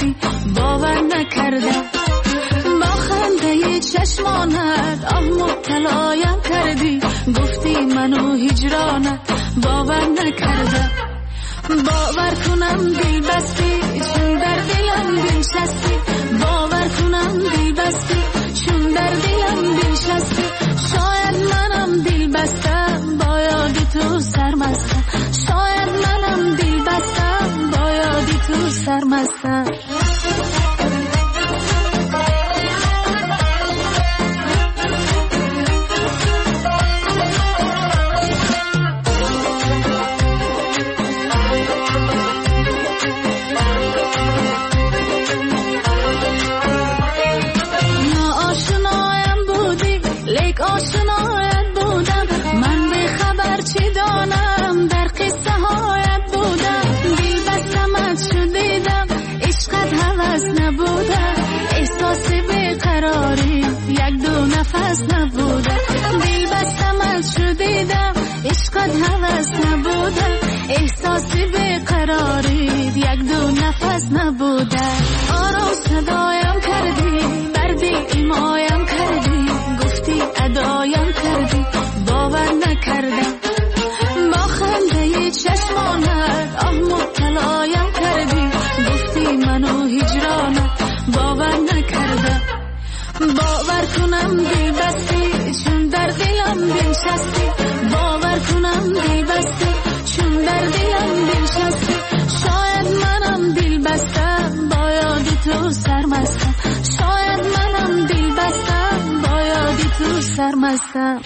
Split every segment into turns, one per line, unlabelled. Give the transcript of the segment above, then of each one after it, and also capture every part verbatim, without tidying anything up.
کردی باور نکردم، با خنده چشمانت آه مبتلایم کردی، گفتی منو هجرانت باور نکردم. باور کنم دل بستی چون در دلم بنشستی، باور کنم دل بستی چون در دلم بنشستی. شاید منم دل بستم با یاد تو سرمستم، شاید منم دل بستم با یاد تو سرمستم. عشقت هوس نبوده، احساسی بیقرارید یک دو نفس نبوده. آرام صدایم کردی بردی ایمایم کردی، گفتی ادایم کردی باور نکردم، با خنده چشمانت آه مبتلایم کردی، گفتی منو هجرانت باور نکردم. باور کنم دل بستی چون در دلم بنشستی، باور کنم دل بستی چون در دلم بنشستی. شاید منم دل بستم با یاد تو سرمستم، شاید منم دل بستم با یاد تو سرمستم.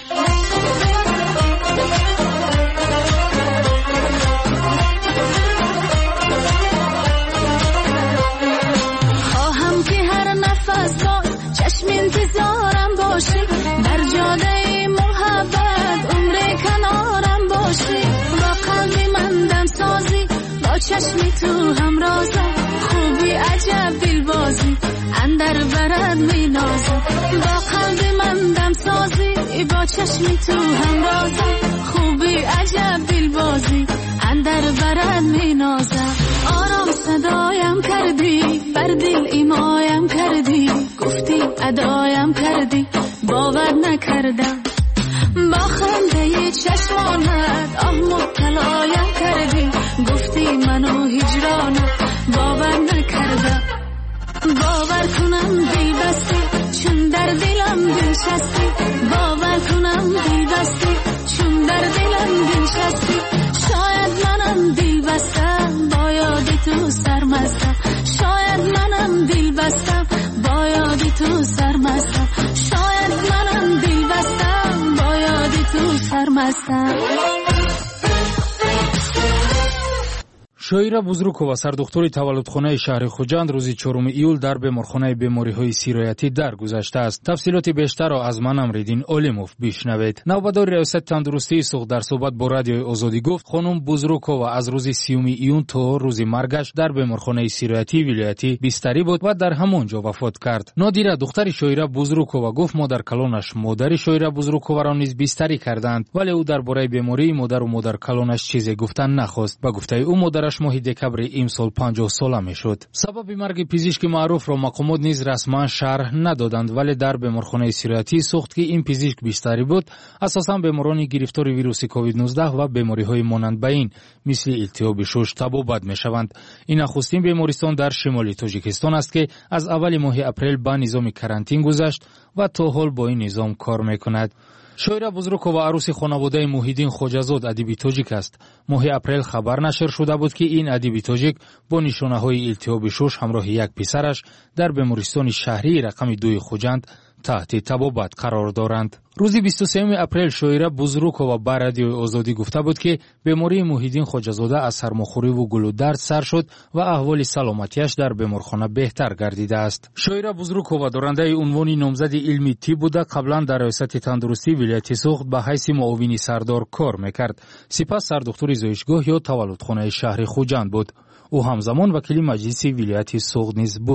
خواهم که هر نفس چشم انتظارم باشی، در جاده محبت عمر کنارم باشی، با قلبی من دم سازی با چشمی تو همرازم، خوبی عجب دلبازی اندر برد می نازم، با قلبی من دم سازی با چشمی تو همرازم، خوبی عجب دلبازی اندر برد می نازم. آرام صدایم کردی بر دل ایمایم کردی، گفتی ادایم کردی باور نکردم، با خنده چشمانت آه مبتلایم کردی، گفتی منو هجرانت باور نکردم. باور کنم دل بستی چون در دلم بنشستی، باور کنم دل بستی چون در دلم بنشستی. شاید منم دل بستم با یاد تو سرمستم، شاید منم دل بستم با یاد تو سرمستم، شاید منم دل بستم با یاد تو سرمستم.
شویرا بزرگووا сардухтори таваллудхонаи шаҳри Хуҷанд рӯзи чоруми июл дар беморхонаи бемориҳои сироятӣ даргузаштааст. тафсилоти бештарро аз ман Амриддин Олимов бишнавед. навбадори риёсати тандурустии сух дар суҳбат бо радиои Озодӣ гуфт хонум Бузрукова аз рӯзи сиюми июн то рӯзи маргаш дар беморхонаи сироятии вилоятӣ бистарӣ буд ва дар ҳамон ҷо вафот кард. Нодира духтари Шоира Бузрукова гуфт модаркалонаш модари Шоира Бузруковаро низ бистарӣ карданд, вале ӯ дар бораи бемории модару модаркалонаш чизе гуфтан нахост. ба гуфтаи ӯ модараш моҳи декабри имсол панҷоҳ сола мешуд. сабаби марги пизишки маъруфро мақомот низ расман шарҳ надоданд, вале дар беморхонаи сироятӣ сӯхт ки ин пизишк бистарӣ буд асосан беморони гирифтори вируси ковид нуздаҳ ва бемориҳои монанд ба ин мисли илтиҳоби шуш табобат мешаванд. ин нахустин бемористон дар шимоли Тоҷикистон аст ки аз аввали моҳи апрел ба низоми карантин гузашт ва то ҳол бо ин низом кор мекунад. Шоира Бузрукова арӯси хонаводаи Муҳиддин Хоҷазод адиби тоҷик аст. моҳи апрел хабар нашр шуда буд ки ин адиби тоҷик бо нишонаҳои илтиҳоби шуш ҳамроҳи як писараш дар бемористони шаҳрии рақами дуи Хуҷанд таҳти табобат қарор доранд. рӯзи бисту сеюми апрел Шоира Бузрукова ба радиои Озодӣ гуфта буд ки бемории Муҳиддин Хоҷазода аз сармохӯриву гулудард сар шуд ва аҳволи саломатиаш дар беморхона беҳтар гардидааст. Шоира Бузрукова дорандаи унвони номзади илми тиб буда қаблан дар риёсати тандурустии вилояти Суғд ба ҳайси муовини сардор кор мекард. сипас сардухтури зоишгоҳ ё таваллудхонаи шаҳри Хуҷанд буд. ӯ ҳамзамон вакили маҷлиси вилояти Суғд низ буд.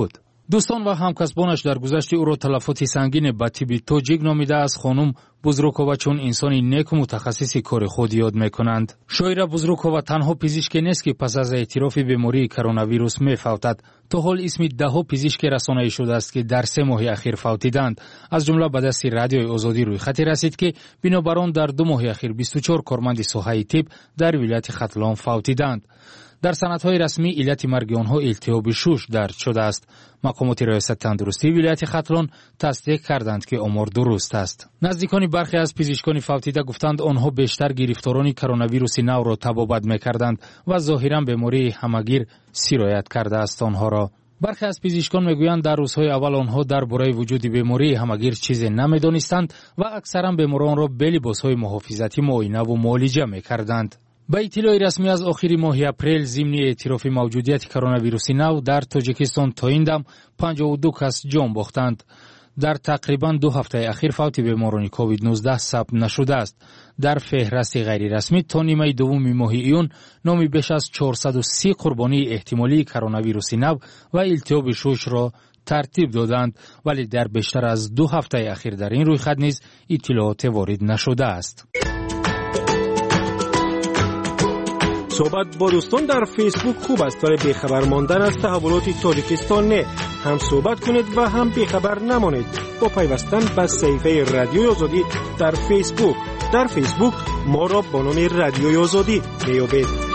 دوستان و همکسبانش در گذشته او را تلفات سنگین به تیب توجیک نامیده از خانم بزرگووا چون انسانی نیک و متخصص کار خود یاد میکنند. شاعره بزرگووا تنها پزشک نیست که پس از اعتراف بیماری کرونا ویروس میفوتد. تا حال اسم ده ها پزشک رسانه‌ای شده است که در سه ماه اخیر فوتیدند. از جمله به دست رادیوی آزادی روی خطی رسید که بنابر آن در دو ماه اخیر بیست و چهار کارمند ساحه طب در ولایت ختلان فوتیدند. در سندهای رسمی علت مرگ آنها التهاب شوش درد شده است. مقامات ریاست تندرستی ولایت ختلان تصدیق کردند که آمار درست است. نزدیکان برخی از پزشکان فوتیده گفتند آنها بیشتر گرفتاران کرونا ویروس نو را تبابت می‌کردند و ظاهراً بیماری همگیر سرایت کرده است آنها را. برخی از پزشکان میگویند در روزهای اول آنها درباره وجود بیماری همگیر چیزی نمی‌دانستند و اکثراً بیماران را به لباس‌های محافظتی معاینه و معالجه می‌کردند. با اطلاع رسمی از آخر ماه اپریل ضمن اعتراف موجودیت کرونا ویروس نو در تاجیکستان تا این دم پنجاه و دو کس جان باختند. در تقریبا دو هفته اخیر فوت بیماران کووید نوزده ثبت نشده است. در فهرست غیر رسمی تا نیمه دوم ماه ایون نام بیش از چهارصد و سی قربانی احتمالی کرونا ویروس نو و التهاب شوش را ترتیب دادند، ولی در بیشتر از دو هفته اخیر در این رویخد نیز اطلاعات وارد نشده است.
صحبت با دوستان در فیسبوک خوب است، ولی بیخبر ماندن از تحولات تاجیکستان نه. هم صحبت کنید و هم بیخبر نمانید با پیوستن به صفحه رادیوی آزادی در فیسبوک. در فیسبوک ما را با نام رادیوی آزادی میابید.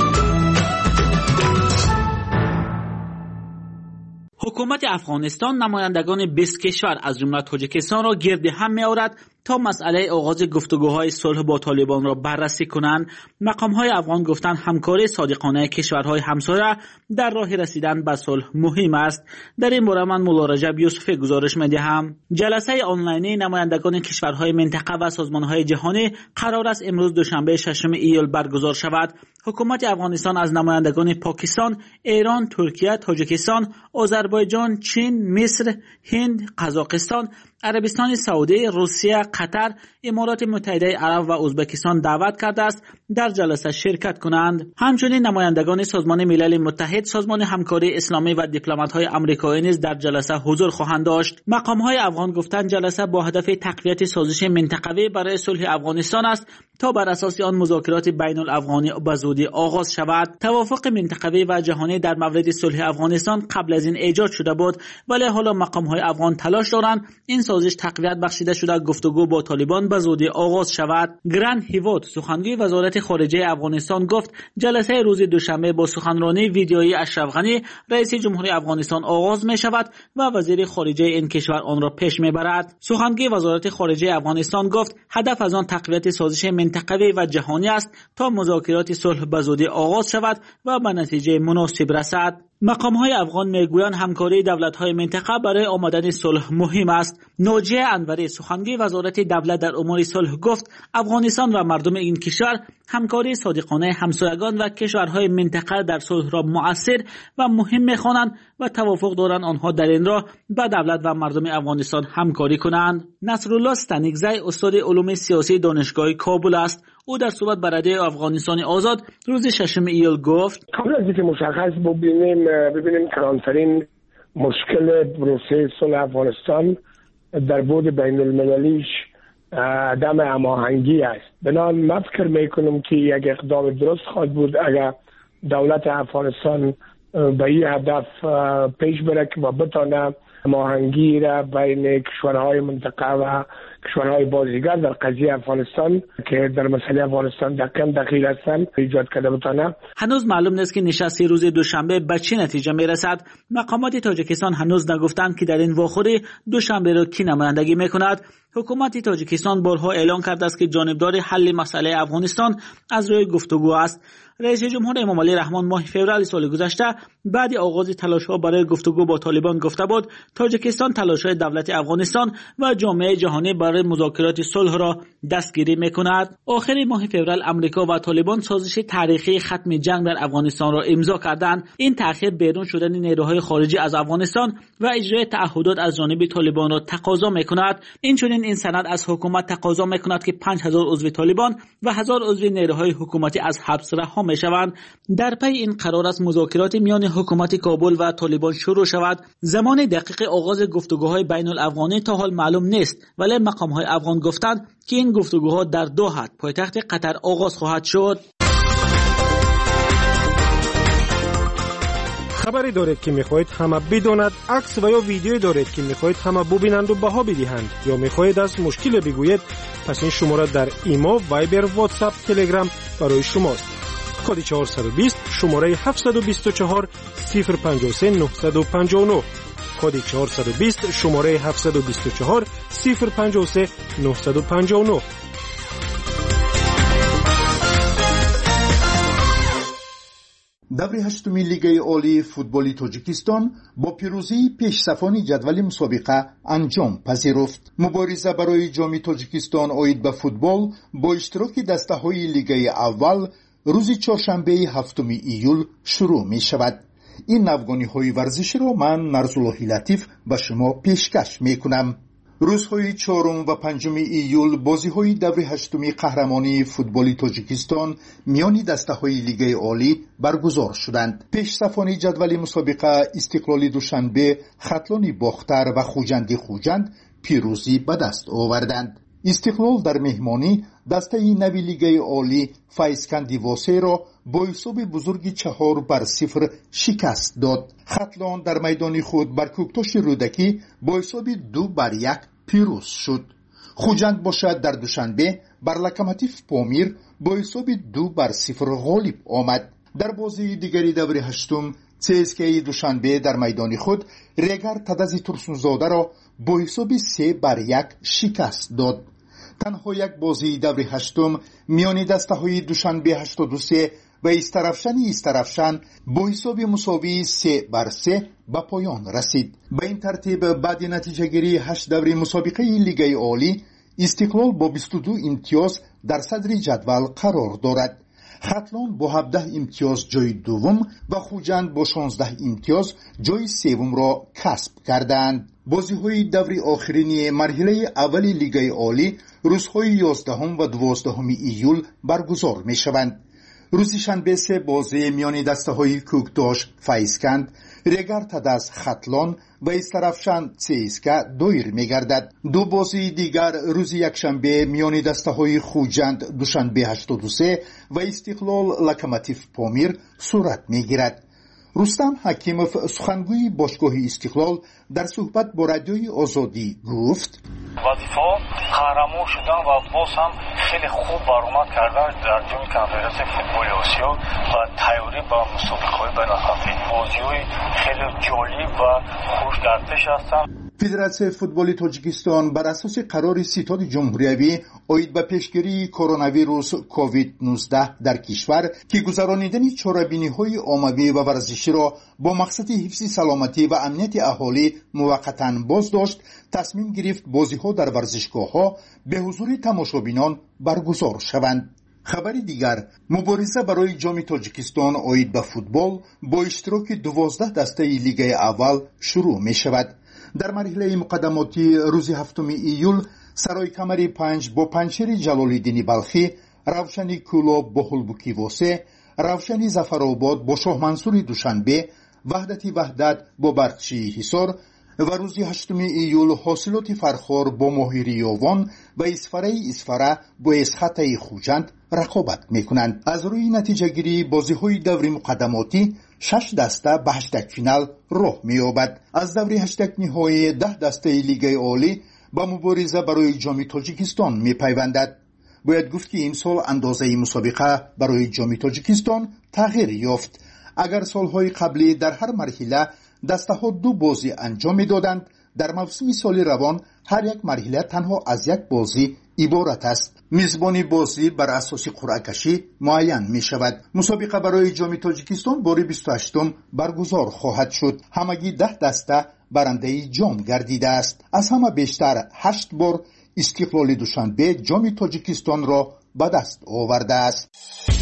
حکومت افغانستان نمایندگان بیست کشور از جمله تاجیکستان را گرد هم می‌آورد تا مسئله آغاز گفتگوهای صلح با طالبان را بررسی کنند. مقام‌های افغان گفتند همکاری صادقانه کشورهای همسایه در راه رسیدن به صلح مهم است. در این باره من مولا رجب یوسفی گزارش می‌دهم. جلسه آنلاینی نمایندگان کشورهای منطقه و سازمان‌های جهانی قرار است امروز دوشنبه ششم ایول برگزار شود. حکومت افغانستان از نمایندگان پاکستان، ایران، ترکیه، تاجیکستان، آذربایجان، چین، مصر، هند، قزاقستان، عربستان سعودی، روسیه، قطر، امارات متحده عرب و ازبکستان دعوت کرده است در جلسه شرکت کنند. همچنین نمایندگان سازمان ملل متحد، سازمان همکاری اسلامی و دیپلمات‌های آمریکایی نیز در جلسه حضور خواهند داشت. مقام‌های افغان گفتند جلسه با هدف تقویت سازش منطقوی برای صلح افغانستان است تا بر اساس آن مذاکرات بین الافغانی به زودی آغاز شود. توافق منطقوی و جهانی در مورد صلح افغانستان قبل از این ایجاد شده بود، ولی حالا مقام‌های افغان تلاش دارند این سازش تقویت بخشیده شده گفتگو با طالبان به زودی آغاز شود. گران هیوت سخنگوی وزارت خارجه افغانستان گفت جلسه روز دوشنبه با سخنرانی ویدیویی اشرف غنی رئیس جمهوری افغانستان آغاز می شود و وزیر خارجه این کشور آن را پیش می برد. سخنگوی وزارت خارجه افغانستان گفت هدف از آن تقویت سازش منطقوی و جهانی است تا مذاکرات صلح به زودی آغاز شود و به نتیجه مناسب رسد. مقام‌های افغان میگویند همکاری دولت‌های منطقه برای آمدن صلح مهم است. ناجیه انوری سخنگوی وزارت دولت در امور صلح گفت افغانستان و مردم این کشور همکاری صادقانه همسایگان و کشورهای منطقه در صلح را مؤثر و مهم می‌خوانند و توافق دارند آنها در این راه با دولت و مردم افغانستان همکاری کنند. نصرالله استانیکزی استاد علوم سیاسی دانشگاه کابل است. او در صحبت با رادیو افغانستان آزاد روز ششم ایول گفت
قبل از اینکه مشخص ببینیم ببینیم کلانترین مشکل پروسه صلح افغانستان در بود بین المللیش عدم هماهنگی است. بنابراین من فکر میکنم که یک اقدام درست خواهد بود اگر دولت افغانستان به این هدف پیش بره که با بتانه هماهنگی را بین کشورهای منطقه و کشورهای بازیگر در قضیه افغانستان که در مسئله افغانستان دقیقاً دخیل هستند ایجاد کرده بتانه.
هنوز معلوم نیست که نشست روز دوشنبه به چه نتیجه میرسد. مقامات تاجیکستان هنوز نگفتند که در این واخوری دوشنبه را کی نمایندگی میکند. حکومت تاجیکستان بارها اعلان کرده است که جانبدار حل مسئله افغانستان از روی گفتگو است. رئیس جمهور امام علی رحمان ماه فوریه سال گذشته بعد آغاز تلاش‌ها برای گفتگو با طالبان گفته بود تاجیکستان تلاش‌های دولت افغانستان و جامعه جهانی برای برای مذاکرات صلح را دستگیری میکند. آخر ماه فوریه آمریکا و طالبان سازش تاریخی ختم جنگ در افغانستان را امضا کردند. این تأخیر بیرون شدن نیروهای خارجی از افغانستان و اجرای تعهدات از جانب طالبان را تقاضا میکند. اینچنین این سند از حکومت تقاضا میکند که پنج هزار عضو طالبان و هزار عضو نیروهای حکومتی از حبس رها میشوند. در پی این قرار است مذاکرات میان حکومت کابل و طالبان شروع شود. زمان دقیق آغاز گفتگوهای بین الافغانی تا حال معلوم نیست، ولی مقام‌های افغان گفتند که این گفتگوها در دوحه پایتخت قطر آغاز خواهد شد.
خبری دارید که میخواهید همه بداند، عکس و یا ویدیویی دارید که میخواهید همه ببینند و بها بدهند، یا میخواهید از مشکل بگویید، پس این شماره در ایما، وایبر، واتساپ، تلگرام برای شماست. کد چهارصد و بیست شماره هفتصد و بیست و چهار صفر پنجاه و سه نهصد و پنجاه و نه. کد چهارصد و بیست شماره هفتصد و بیست و چهار صفر پنجاه و سه نهصد و پنجاه و نه.
دور هشتمی لیگ عالی فوتبال تاجیکستان با پیروزی پیشصفان جدول مسابقه انجام پذیرفت. مبارزه برای جام تاجیکستان عاید به فوتبال با اشتراک دسته‌های لیگ اول روز چهارشنبه هفتم ایول شروع می شود. این افغانی‌های ورزشی را من نرزاللهی لطیف به شما پیشکش می کنم. روزهای چهارم و پنجم ایول بازی‌های دور هشتمی قهرمانی فوتبال تاجیکستان میان دسته‌های لیگ عالی برگزار شدند. پیشصفان جدول مسابقه استقلالی دوشنبه خطلان باختر و خوجندی خوجند پیروزی به دست آوردند. استقلال در مهمانی دسته نوی لیگ عالی فیضکندی واسه را با حساب بزرگی چهار بر صفر شکست داد. خطلان در میدان خود بر کوکتاش رودکی با حساب دو بر یک پیروز شد. خوجند باشد در دوشنبه بر لوکوموتیو پامیر با حساب دو بر صفر غالب آمد. در بازی دیگری دور هشتم سیسکی دوشنبه در میدان خود ریگر تدزی ترسونزاده را با حساب سه بر یک شکست داد. تنها یک بازی دور هشتم میان دسته‌های دوشنبه هشتاد و سه و استرافشن استرافشن با حساب مساوی سه بر سه به پایان رسید. به این ترتیب بعد نتیجه گیری هشت دور مسابقه لیگ عالی استقلال با بیست و دو امتیاز در صدر جدول قرار دارد. خطلان با هفده امتیاز جای دوم و خوجند با شانزده امتیاز جای سوم را کسب کردند. بازی‌های دور آخرین مرحله اول لیگ عالی روزهای یازدهم و دوازدهم ایول برگزار می‌شوند. روز شنبه سه بازی میان دسته‌های کوکتاش فیضکند، ریگر تدز خطلان و استرافشن سیسکا دایر می‌گردد. دو بازی دیگر روز یکشنبه میان دسته‌های خوجند دوشنبه هشتاد و سه و استقلال لوکوموتیو پامیر صورت می‌گیرد. رستم حکیموف سخنگوی باشگاه استقلال در صحبت با رادیوی آزادی گفت
وظیفه قهرمان شدن و باز هم خیلی خوب برآمد کردن در جام کنفرانسی فوتبال آسیا و تیاری با مسابقه‌های بین‌المللی. بازی‌های خیلی جالب و خوش در پیش هستند.
فدراسیون فوتبال تاجیکستان بر اساس قرار ستاد جمهوری عاید به پیشگیری کرونا ویروس کووید نوزده در کشور که گذرانیدن چاره‌بینی‌های عمومی و ورزشی را با مقصد حفظ سلامتی و امنیت اهالی موقتاً بازداشت، تصمیم گرفت بازی‌ها در ورزشگاه‌ها به حضور تماشابینان برگزار شوند. خبر دیگر، مبارزه برای جام تاجیکستان عاید به فوتبال با اشتراک دوازده دسته لیگ اول شروع می شود. در مرحله مقدماتی روز هفتم ایول سرای کمری پنج با پنچر جلال‌الدین بلخی، روشنی کولاب با هلبوکی واسه، روشنی ظفرآباد با شاه منصور دوشنبه، وحدتی وحدت با برچی حصار و روز هشتم ایول حاصلات فرخار با ماهیری یاوان و اسفره اسفره با اسخطه خوجند رقابت میکنند. از روی نتیجه گیری بازی‌های دور مقدماتی شش دسته به هشتگ فینال راه می‌یابد. از دور هشتگ نهایی ده دسته لیگ عالی با مبارزه برای جام تاجیکستان می‌پیوندد. باید گفت که این سال اندازه مسابقه برای جام تاجیکستان تغییر یافت. اگر سالهای قبلی در هر مرحله دسته‌ها دو بازی انجام می‌دادند، در موسم سال روان هر یک مرحله تنها از یک بازی عبارت است. میزبانی بازی بر اساس قرعه کشی معین می شود. مسابقه برای جام تاجیکستان بار بیست و هشتم برگزار خواهد شد. همگی ده دسته برنده جام گردیده است. از همه بیشتر هشت بار استقلال دوشنبه جام تاجیکستان را به دست آورده است.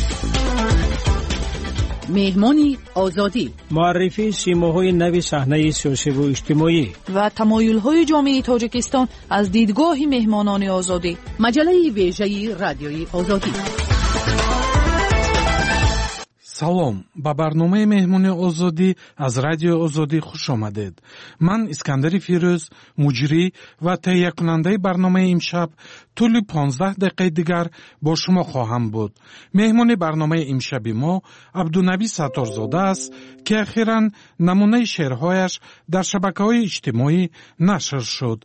مهمانی آزادی،
معرفی سیماهای نو صحنه سیاسی و اجتماعی
و تمایل‌های جامعه تاجیکستان از دیدگاه مهمانان آزادی. مجله ویژه رادیوی آزادی.
салом, ба барномаи меҳмони озодӣ аз радиои озодӣ хуш омадед. ман искандари фирӯз, муҷрӣ ва таҳиякунандаи барномаи имшаб тӯли понздаҳ дақиқаи дигар бо шумо хоҳам буд. меҳмони барномаи имшаби мо абдунаби сатторзода аст, ки ахиран намунаи шеърҳояш дар шабакаҳои иҷтимоӣ нашр шуд.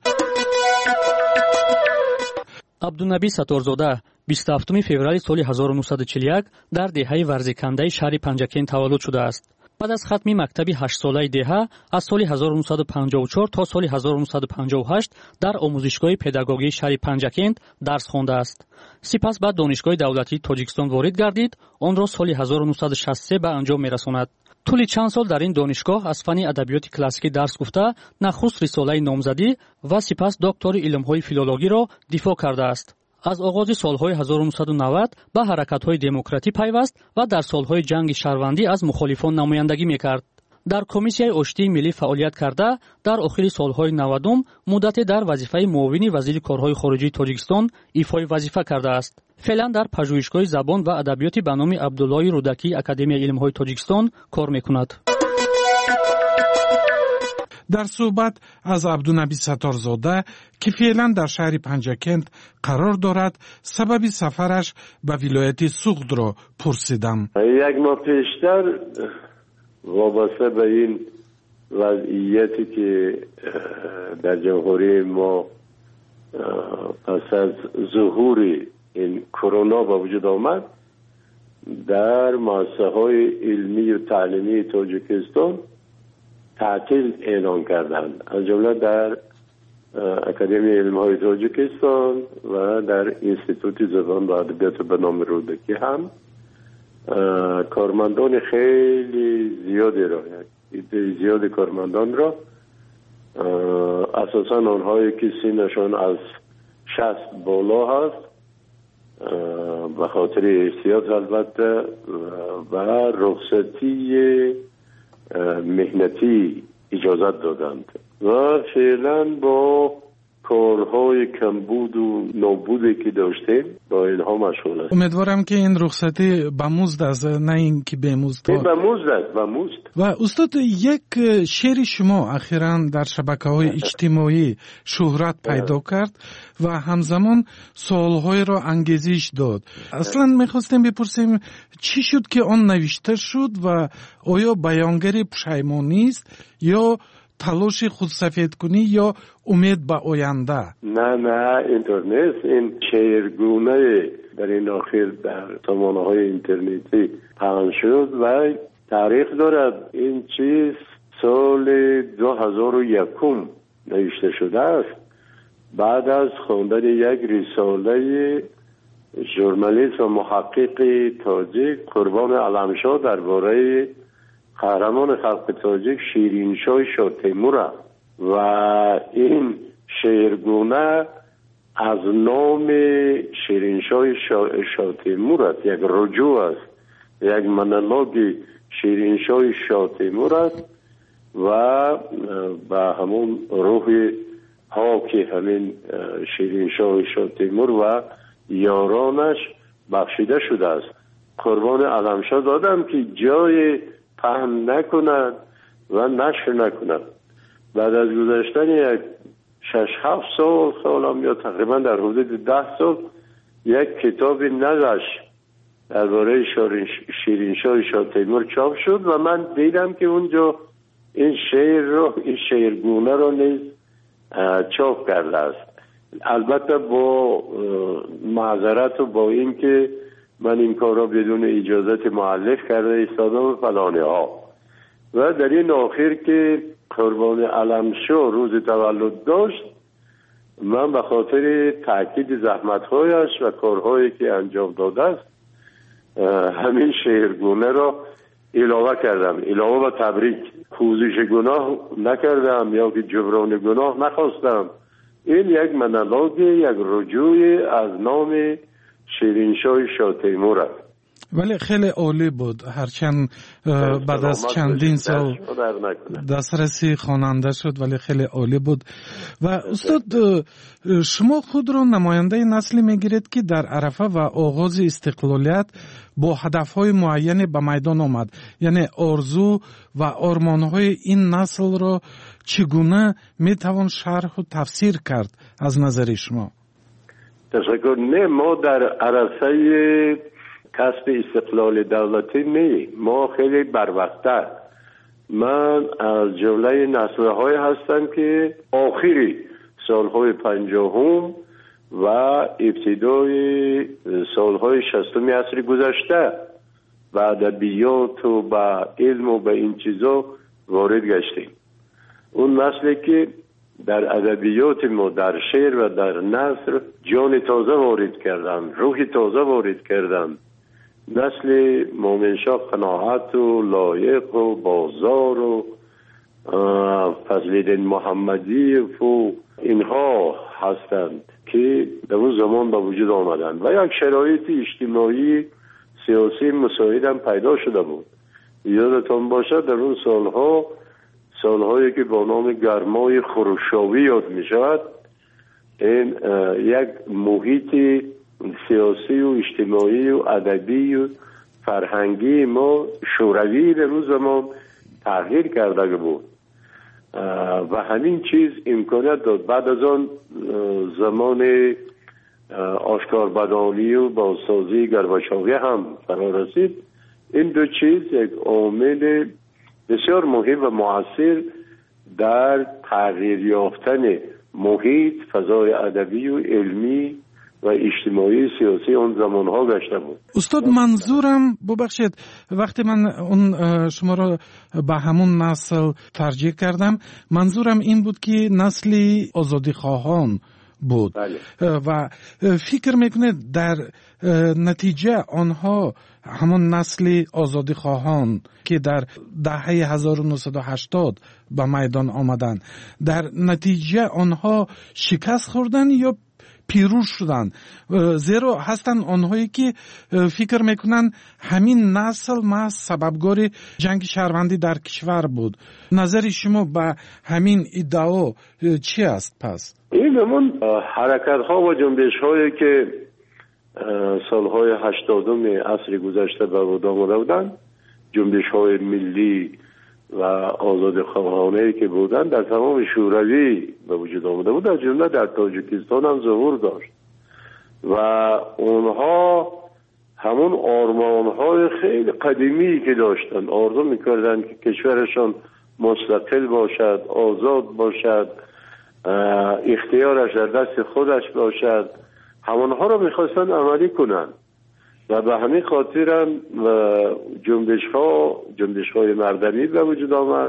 абдунаби сатторзода بیست و هفتم فеврали соли ҳазору нуҳсаду чилу як дар деҳаи варзикандаи шаҳри Панҷакен таваллуд шудааст. баъд аз хатми мактаби ҳаштсолаи деҳа аз соли ҳазору нуҳсаду панҷоҳу чор то соли ҳазору нуҳсаду панҷоҳу ҳашт дар омӯзишгоҳи педагогии шаҳри Панҷакент дарс хондааст. сипас ба донишгоҳи давлатии Тоҷикистон ворид гардид, онро соли ҳазору нуҳсаду шасту се ба анҷом мерасонад. طول چند سال در این دانشگاه از فن ادبیات کلاسیکی درس گفته، نخست رساله نامزدی و سپس دکتر علوم‌های فیلولوژی را دفاع کرده است. از آغاز سالهای هزار و نهصد و نود به حرکت‌های دموکراتی پیوست و در سالهای جنگ شهروندی از مخالفان نمایندگی می‌کرد. در کمیسیای آشتی ملی فعالیت کرده، در آخر سالهای نودم مدت در وظیفه معاون وزیر کارهای خارجی تاجیکستان ایفای وظیفه کرده است. فعلا در پژوهشگاه زبان و ادبیات به نام عبدالله رودکی اکادمی علم‌های تاجیکستان کار می‌کند.
در صحبت از عبدالنبی ستارزاده که فعلا در شهر پنجکент قرار دارد، سبب سفرش به ولایت سوغد را پرسیدم.
یک ماه پیشتر وابسته به این وضعیتی که در جمهوری ما پس از ظهور این کرونا به وجود آمد، در مؤسسه‌های علمی و تعلیمی تاجیکستان تعطیل اعلان کردند، از جمله در اکادمی علم‌های تاجیکستان و در انستیتوت زبان و ادبیات به نام رودکی هم کارمندان خیلی زیادی را، عده زیاد کارمندان را، اساساً آنهایی که سنشان از شصت بالا هست، به خاطر احتیاط البته و رخصتی مهنتی اجازت دادند و فعلا با کارهای کمبود و نابودی که داشتیم با اینها مشغول است.
امیدوارم که این رخصتی به مزد است، نه این که به مزد.
این به مزد است، به مزد.
و استاد، یک شعر شما اخیراً در شبکه‌های اجتماعی شهرت پیدا کرد و همزمان سوال‌های را انگیزش داد. اصلاً می‌خواستیم بپرسیم چی شد که آن نوشته شد و آیا بیانگر پشیمانی است یا تلاش خودسفید کنی یا امید به آینده؟
نه نه اینطور نیست. این شعرگونه در این آخر در سامانه‌های اینترنتی پخش شد و تاریخ دارد. این چیز سال دو هزار و یک نوشته شده است، بعد از خواندن یک رساله ژورنالیست و محقق تاجیک قربان علمشاه درباره قهرمان خلق تاجیک شیرینشاه شاه تیمور و این شعرگونه از نام شیرینشاه شاه, شاه تیمور است، یک رجوع است، یک مونولوگ شیرینشاه شاه تیمور است و به همون روح ها که همین شیرینشاه شاه تیمور و یارانش بخشیده شده است. قربان علمشاه دادم که جای پهن نکنند و نشر نکنند. بعد از گذشتن یک شش هفت سال سالم یا تقریبا در حدود ده سال یک کتاب نقش درباره شیرینشاه شاه تیمور چاپ شد و من دیدم که اونجا این شعر رو، این شعرگونه رو نیز چاپ کرده است. البته با معذرت و با این که من این کار را بدون اجازت مؤلف کرده ایستادم و فلانه ها. و در این آخر که قربان علمشاه روز تولد داشت، من به خاطر تاکید زحمت‌هایش و کارهایی که انجام داده است همین شعرگونه را علاوه کردم، علاوه به تبریک. پوزش گناه نکردم یا که جبران گناه نخواستم، این یک منالوگ، یک رجوع از نام شیرینشاه شاه تیمور است.
ولی خیلی عالی بود، هرچند بعد از چندین سال دسترسی خواننده شد ولی خیلی عالی بود. و استاد شما خود را نماینده نسلی میگیرید که در عرفه و آغاز استقلالیت با هدفهای معینی به میدان آمد، یعنی آرزو و آرمانهای این نسل را چگونه میتوان شرح و تفسیر کرد از نظر شما؟
تشکر. نه، ما در عرصه کسب استقلال دولتی نه، ما خیلی بروقت‌تر. من از جمله نسل‌های هستم که آخری سالهای پنجاهم و ابتدای سالهای شصتم عصر گذشته و ادبیات و با علم و با این چیزا وارد گشتیم. اون نسلی که در ادبیات ما، در شعر و در نثر جان تازه وارد کردن، روح تازه وارد کردن. نسل مومنشاه قناعت و لایق و بازار و فضل‌الدین محمدی و اینها هستند که در اون زمان به وجود آمدند و یک شرایط اجتماعی سیاسی مساعد هم پیدا شده بود. یادتان باشد در اون سالها، سالهایی که با نام گرمای خروشاوی یاد می شود، این یک محیط سیاسی و اجتماعی و ادبی و فرهنگی ما شوروی در اون زمان تغییر کرده بود و همین چیز امکانیت داد. بعد از آن زمان آشکاربدانی و بازسازی گرباچوی هم فرا رسید. این دو چیز یک عامل بسیار مهم و مؤثر در تغییر یافتن محیط، فضای ادبی و علمی و اجتماعی سیاسی اون زمانها گشته بود.
استاد منظورم ببخشید، وقتی من اون شما را به همون نسل ترجیح کردم، منظورم این بود که نسلی آزادی خواهان بود. بله. و فکر میکنه در نتیجه آنها همون نسل آزادی خواهان که در دهه هزار و نهصد و هشتاد به میدان آمدن، در نتیجه آنها شکست خوردن یا پیروز شدن؟ زیرا هستن آنهایی که فکر میکنن همین نسل محض سببگار جنگ شهروندی در کشور بود. نظر شما به همین ادعا چی است پس؟
این همون حرکت ها و جنبش هایی که سالهای هشتادم عصر گذشته به وجود آمده بودند، جنبش های ملی و آزاد خواهانه که بودند در تمام شوروی به وجود آمده بود، در جمله در تاجیکستان هم ظهور داشت و اونها همون آرمان های خیلی قدیمی که داشتن، آرزو میکردن که کشورشان مستقل باشد، آزاد باشد، اختیارش در دست خودش باشد، همونها رو میخواستن عملی کنن و به همین خاطر هم جنبش ها جنبش های مردمی به وجود آمد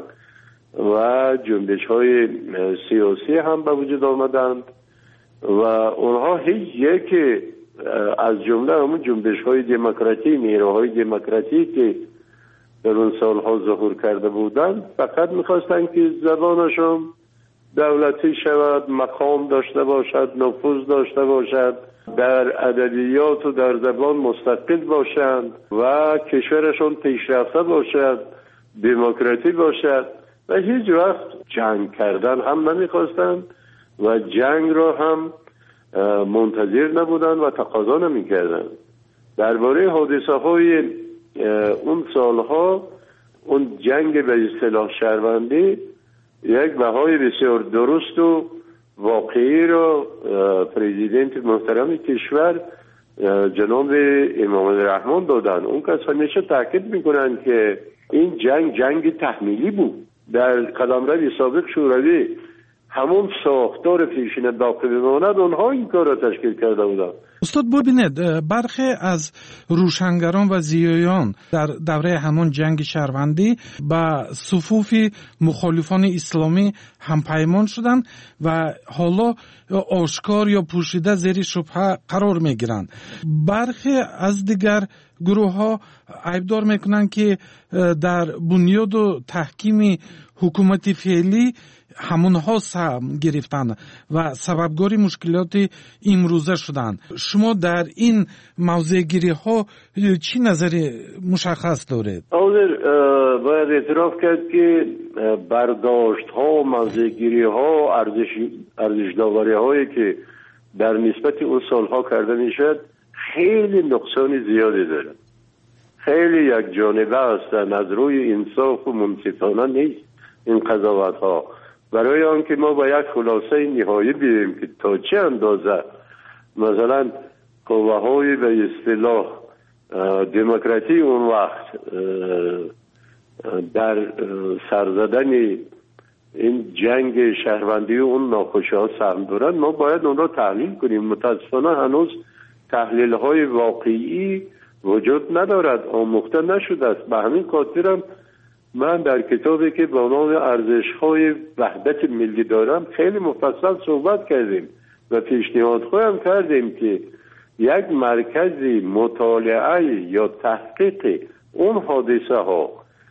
و جنبش های سیاسی هم به وجود آمدند و اونها هیچ یک از جمله همون جنبش های دموکراتی، نیروهای دموکراتی که در اون سالها ظهور کرده بودند فقط میخواستن که زبانشون دولتی شود، مقام داشته باشد، نفوذ داشته باشد، در ادبیات و در زبان مستقل باشند و کشورشون پیشرفته باشد، دموکراتی باشد و هیچ وقت جنگ کردن هم نمیخواستند و جنگ را هم منتظر نبودند و تقاضا نمیکردند. درباره حادثه های اون سالها، اون جنگ به اصطلاح شهروندی یک بهای بسیار درست و واقعی را پرزیدنت محترم کشور جناب امام الرحمن دادن. اون کس همیشه تاکید میکنن که این جنگ جنگ تحمیلی بود. در قلمرو سابق شوروی همون ساختار پیشین باقی بماند، اونها این کار را تشکیل کرده بودن.
استاد ببینید، برخی از روشنگران و زیایان در دوره همون جنگ شهروندی با صفوف مخالفان اسلامی همپیمان شدند و حالا آشکار یا پوشیده زیر شبهه قرار میگیرند. برخی از دیگر گروه ها عیبدار میکنند که در بنیاد و تحکیم حکومت فعلی همونها سهم گرفتن و سببگاری مشکلات امروزه شدن. شما در این موضوع گیری ها چی نظر مشخص دارید؟
حاضر باید اعتراف کرد که برداشت ها، موضوع گیری ها، ارزش ارزش داوری هایی که در نسبت اون سالها کرده میشد خیلی نقصان زیادی داره، خیلی یک جانبه هستن، از روی انصاف و منصفانه نیست این قضاوت ها. برای آنکه ما با یک خلاصه نهایی بیاییم که تا چه اندازه مثلا قوه های به اصطلاح دموکراتی اون وقت در سرزدن این جنگ شهروندی و اون ناخوشی ها سهم دارن، ما باید اون را تحلیل کنیم. متاسفانه هنوز تحلیل های واقعی وجود ندارد، آموخته نشده است. به همین خاطرم من در کتابی که با نام ارزش های وحدت ملی دارم خیلی مفصل صحبت کردیم و پیشنهاد خواهم کردیم که یک مرکزی مطالعه یا تحقیق اون حادثه ها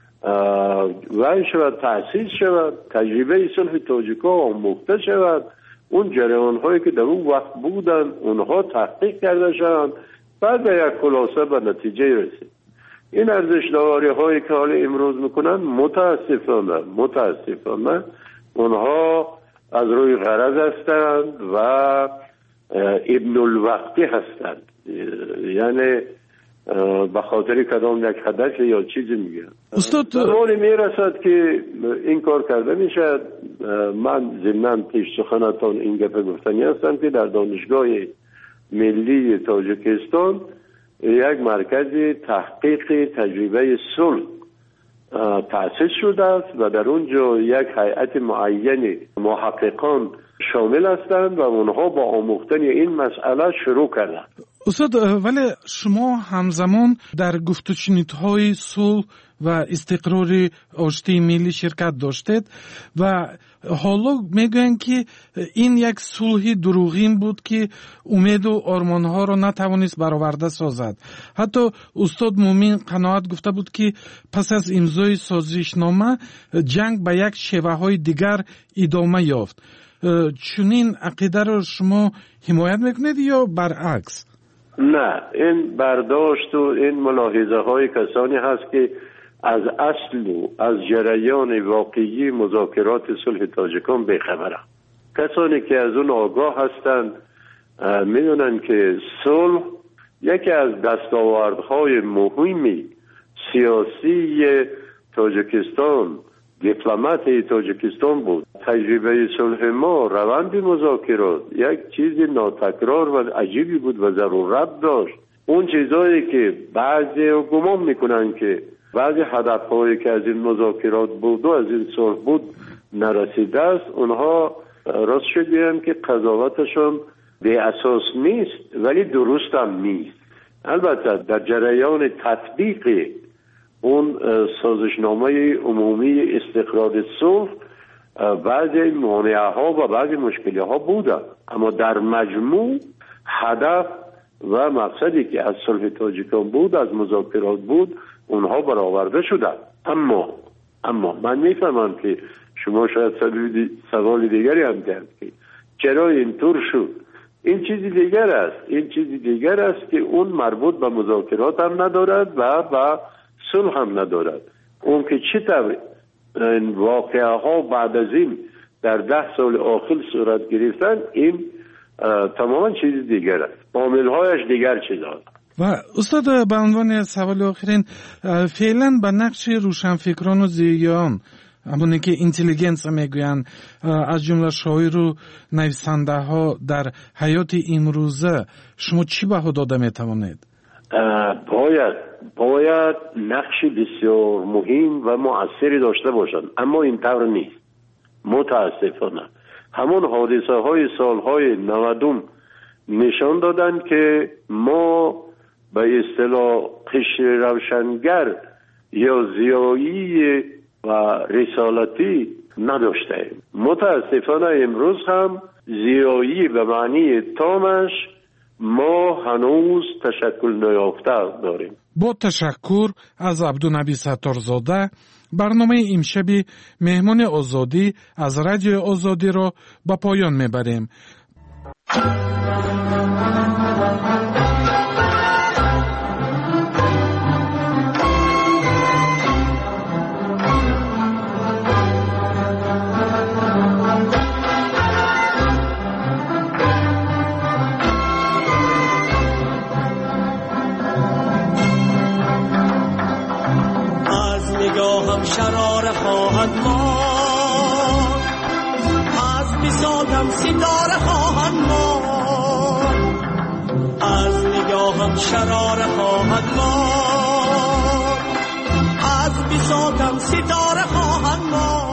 وای شود، تأسیس شود، تجربه صلح تاجیک‌ها آموخته شود، اون جریان هایی که در اون وقت بودن اونها تحقیق کرده شوند، بعد به یک خلاصه به نتیجه رسید. این ارزش داوری هایی که حالا امروز میکنن متاسفانه متاسفانه اونها از روی غرض هستند و ابن الوقتی هستند، یعنی به خاطر کدام یک هدف یا چیزی میگن.
استاد
زمانی میرسد که این کار کرده میشد. من ضمن پیش سخنتان این گپ گفتنی هستم که در دانشگاه ملی تاجیکستان یک مرکز تحقیق تجربه صلح تأسیس شده است و در اونجا یک هیئت معین محققان شامل هستند و اونها با آموختن این مسئله شروع کردند.
استاد ولی شما همزمان در گفت و شنودهای صلح و استقرار آشتی ملی شرکت داشتید و حالا میگوین که این یک صلح دروغین بود که امید و آرمانها را نتوانست برآورده سازد. حتی استاد مومین قناعت گفته بود که پس از امضای سازشنامه جنگ به یک شیوه های دیگر ادامه یافت. چنین عقیده را شما حمایت میکنید یا برعکس؟
نه، این برداشت و این ملاحظه های کسانی هست که از اصل و از جریان واقعی مذاکرات صلح تاجیکان بیخبرند. کسانی که از اون آگاه هستند میدونن که صلح یکی از دستاوردهای مهمی سیاسی تاجیکستان، دیپلمات تاجیکستان بود. تجربه صلح ما، روند مذاکرات یک چیز ناتکرار و عجیبی بود و ضرورت داشت. اون چیزایی که بعضی گمان میکنن که بعضی هدفهایی که از این مذاکرات بود و از این صلح بود نرسیده است، اونها راست شد بیان که قضاوتشون به اساس نیست ولی درست هم نیست. البته در جریان تطبیق اون سازشنامه عمومی استقرار صلح بعضی مانعه ها و بعضی مشکلی ها بوده، اما در مجموع هدف و مقصدی که از صلح تاجیکان بود، از مذاکرات بود، اونها برآورده شده. اما اما من میفهمم که شما شاید سوال دیگری هم دارید که چرا اینطور شد. این چیزی دیگر است این چیزی دیگر است که اون مربوط به مذاکرات هم ندارد و به صلح هم ندارد. اون که چطور این واقعه ها بعد از این در ده سال آخر صورت گرفتن، این تماما چیز دیگر است، عامل هایش دیگر چیز هست.
و استاد به عنوان سوال آخرین، فعلا به نقش روشنفکران و زیان، همونی که اینتلیجنس میگوین، از جمله شاعر و نویسنده ها در حیات امروزه شما چی بها داده میتوانید؟
باید باید نقش بسیار مهم و مؤثری داشته باشند، اما اینطور نیست. متاسفانه همون حادثه های سالهای نودم نشان دادن که ما به اصطلاح قشر روشنگر یا زیایی و رسالتی نداشتیم. متاسفانه امروز هم زیایی به معنی تامش ما هنوز تشکل نیافته داریم.
با تشکر از عبدالنبی ستارزاده، برنامه امشب مهمان آزادی از رادیو آزادی را به پایان میبریم.
نگاهم شرار خواهد ماند، از بساطم ستاره خواهد ماند، از نگاهم شرار خواهد ماند، از بساطم ستاره خواهد ماند.